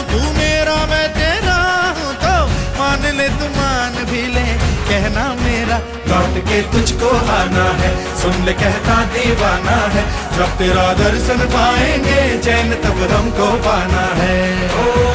तू मेरा मैं तेरा हूँ तो मान ले, तू मान भी ले, कहना मेरा। लौट के तुझको आना है, सुन ले कहता दीवाना है, जब तेरा दर्शन पाएंगे चैन तब हमको पाना है।